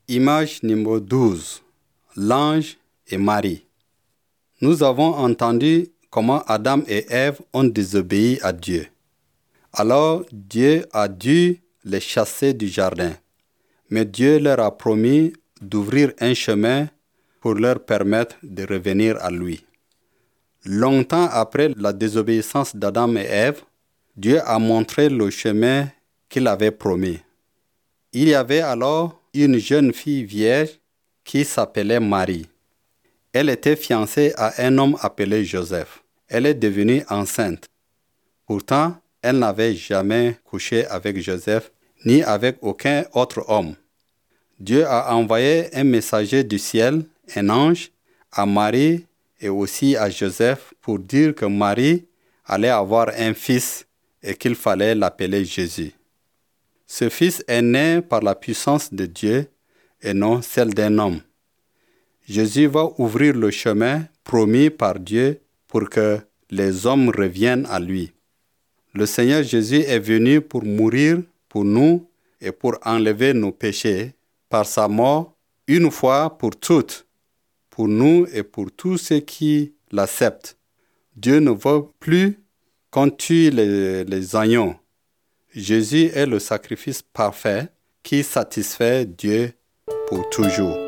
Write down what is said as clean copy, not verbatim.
Image numéro 12. L'ange et Marie. Nous avons entendu comment Adam et Ève ont désobéi à Dieu. Alors Dieu a dû les chasser du jardin. Mais Dieu leur a promis d'ouvrir un chemin pour leur permettre de revenir à lui. Longtemps après la désobéissance d'Adam et Ève, Dieu a montré le chemin qu'il avait promis. Il y avait alors une jeune fille vierge qui s'appelait Marie. Elle était fiancée à un homme appelé Joseph. Elle est devenue enceinte. Pourtant, elle n'avait jamais couché avec Joseph ni avec aucun autre homme. Dieu a envoyé un messager du ciel, un ange, à Marie et aussi à Joseph pour dire que Marie allait avoir un fils et qu'il fallait l'appeler Jésus. Ce fils est né par la puissance de Dieu et non celle d'un homme. Jésus va ouvrir le chemin promis par Dieu pour que les hommes reviennent à lui. Le Seigneur Jésus est venu pour mourir pour nous et pour enlever nos péchés par sa mort une fois pour toutes, pour nous et pour tous ceux qui l'acceptent. Dieu ne veut plus qu'on tue les agneaux. Jésus est le sacrifice parfait qui satisfait Dieu pour toujours.